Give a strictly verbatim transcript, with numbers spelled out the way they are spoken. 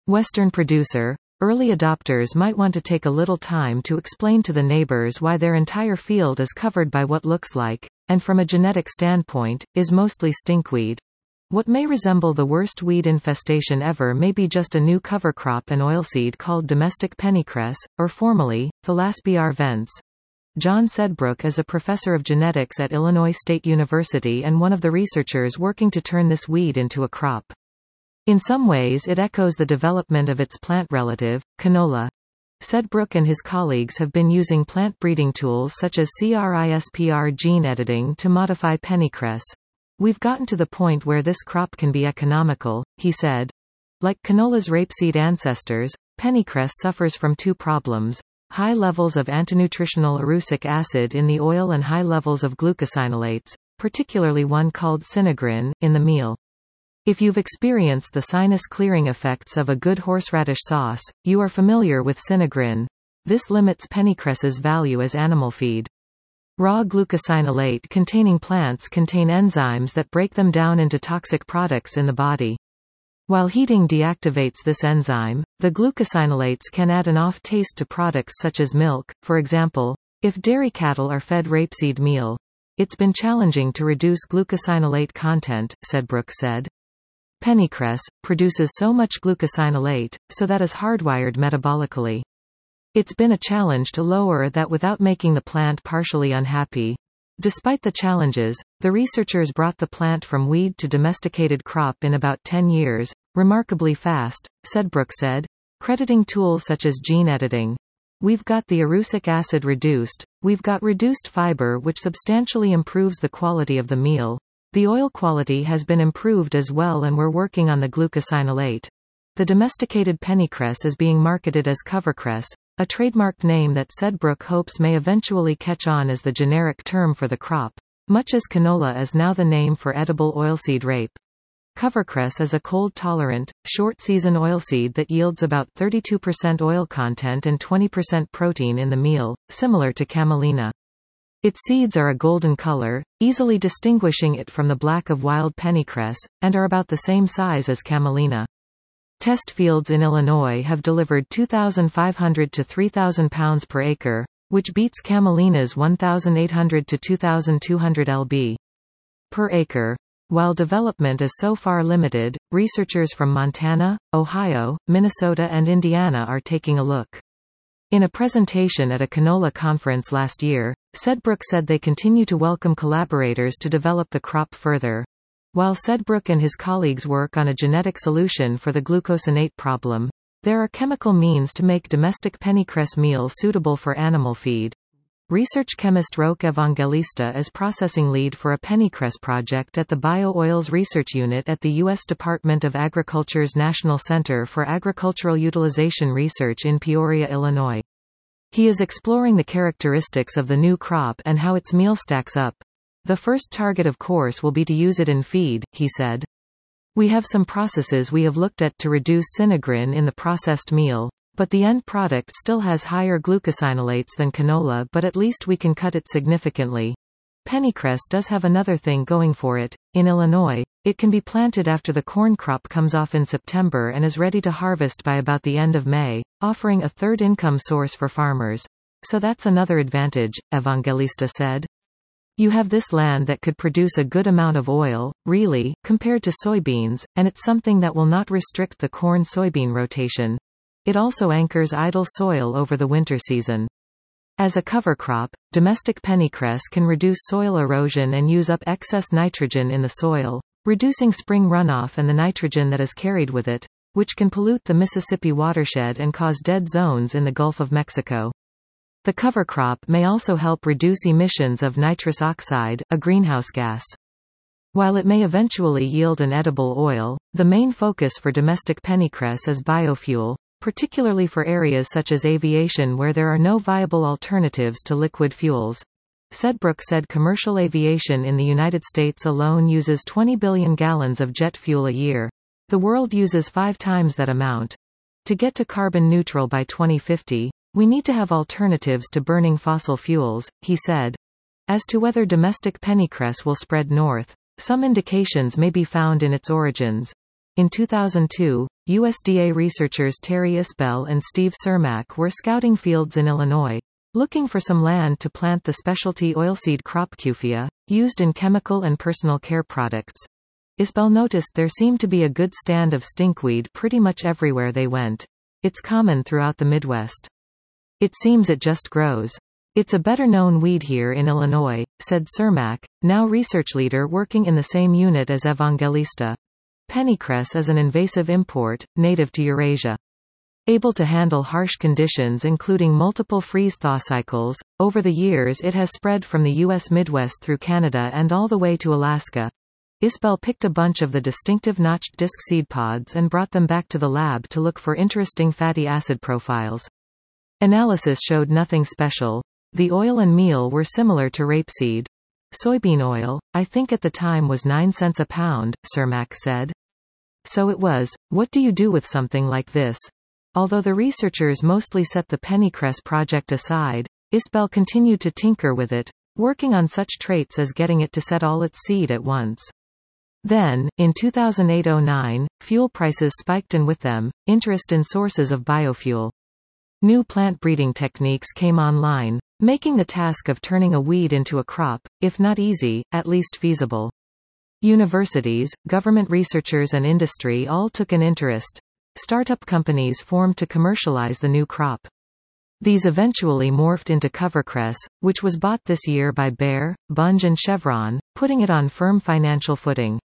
Western producer. Early adopters might want to take a little time to explain to the neighbors why their entire field is covered by what looks like, and from a genetic standpoint, is mostly stinkweed. What may resemble the worst weed infestation ever may be just a new cover crop and oilseed called domestic pennycress, or formally, Thalassemia arvense. John Sedbrook is a professor of genetics at Illinois State University and one of the researchers working to turn this weed into a crop. In some ways it echoes the development of its plant relative, canola. Sedbrook and his colleagues have been using plant breeding tools such as CRISPR gene editing to modify pennycress. We've gotten to the point where this crop can be economical, he said. Like canola's rapeseed ancestors, pennycress suffers from two problems: high levels of antinutritional erucic acid in the oil and high levels of glucosinolates, particularly one called sinigrin, in the meal. If you've experienced the sinus clearing effects of a good horseradish sauce, you are familiar with sinigrin. This limits pennycress's value as animal feed. Raw glucosinolate containing plants contain enzymes that break them down into toxic products in the body. While heating deactivates this enzyme, the glucosinolates can add an off taste to products such as milk. For example, if dairy cattle are fed rapeseed meal, it's been challenging to reduce glucosinolate content, Sedbrook said. Pennycress produces so much glucosinolate, so that is hardwired metabolically. It's been a challenge to lower that without making the plant partially unhappy. Despite the challenges, the researchers brought the plant from weed to domesticated crop in about ten years, remarkably fast, Sedbrook said, crediting tools such as gene editing. We've got the erucic acid reduced, we've got reduced fiber which substantially improves the quality of the meal. The oil quality has been improved as well and we're working on the glucosinolate. The domesticated pennycress is being marketed as covercress, a trademarked name that Sedbrook hopes may eventually catch on as the generic term for the crop, much as canola is now the name for edible oilseed rape. Covercress is a cold-tolerant, short-season oilseed that yields about thirty-two percent oil content and twenty percent protein in the meal, similar to camelina. Its seeds are a golden color, easily distinguishing it from the black of wild pennycress, and are about the same size as camelina. Test fields in Illinois have delivered two thousand five hundred to three thousand pounds per acre, which beats camelina's one thousand eight hundred to two thousand two hundred pounds per acre. While development is so far limited, researchers from Montana, Ohio, Minnesota and Indiana are taking a look. In a presentation at a canola conference last year, Sedbrook said they continue to welcome collaborators to develop the crop further. While Sedbrook and his colleagues work on a genetic solution for the glucosinate problem, there are chemical means to make domestic pennycress meal suitable for animal feed. Research chemist Roque Evangelista is processing lead for a pennycress project at the Bio-Oils Research Unit at the U S Department of Agriculture's National Center for Agricultural Utilization Research in Peoria, Illinois. He is exploring the characteristics of the new crop and how its meal stacks up. The first target of course will be to use it in feed, he said. We have some processes we have looked at to reduce sinigrin in the processed meal, but the end product still has higher glucosinolates than canola, but at least we can cut it significantly. Pennycress does have another thing going for it. In Illinois, it can be planted after the corn crop comes off in September and is ready to harvest by about the end of May, offering a third income source for farmers. So that's another advantage, Evangelista said. You have this land that could produce a good amount of oil, really, compared to soybeans, and it's something that will not restrict the corn-soybean rotation. It also anchors idle soil over the winter season. As a cover crop, domestic pennycress can reduce soil erosion and use up excess nitrogen in the soil, reducing spring runoff and the nitrogen that is carried with it, which can pollute the Mississippi watershed and cause dead zones in the Gulf of Mexico. The cover crop may also help reduce emissions of nitrous oxide, a greenhouse gas. While it may eventually yield an edible oil, the main focus for domestic pennycress is biofuel, particularly for areas such as aviation where there are no viable alternatives to liquid fuels. Sedbrook said commercial aviation in the United States alone uses twenty billion gallons of jet fuel a year. The world uses five times that amount. To get to carbon neutral by twenty fifty, we need to have alternatives to burning fossil fuels, he said. As to whether domestic pennycress will spread north, some indications may be found in its origins. In two thousand two, U S D A researchers Terry Isbell and Steve Cermak were scouting fields in Illinois, looking for some land to plant the specialty oilseed crop Cufia, used in chemical and personal care products. Isbell noticed there seemed to be a good stand of stinkweed pretty much everywhere they went. It's common throughout the Midwest. It seems it just grows. It's a better-known weed here in Illinois, said Cermak, now research leader working in the same unit as Evangelista. Pennycress is an invasive import, native to Eurasia. Able to handle harsh conditions including multiple freeze-thaw cycles, over the years it has spread from the U S Midwest through Canada and all the way to Alaska. Isbell picked a bunch of the distinctive notched disc seed pods and brought them back to the lab to look for interesting fatty acid profiles. Analysis showed nothing special. The oil and meal were similar to rapeseed. Soybean oil, I think at the time was nine cents a pound, Cermak said. So it was, what do you do with something like this? Although the researchers mostly set the Pennycress project aside, Isbell continued to tinker with it, working on such traits as getting it to set all its seed at once. Then, in two thousand eight oh nine, fuel prices spiked and with them, interest in sources of biofuel. New plant breeding techniques came online, making the task of turning a weed into a crop, if not easy, at least feasible. Universities, government researchers and industry all took an interest. Startup companies formed to commercialize the new crop. These eventually morphed into Covercress, which was bought this year by Bayer, Bunge and Chevron, putting it on firm financial footing.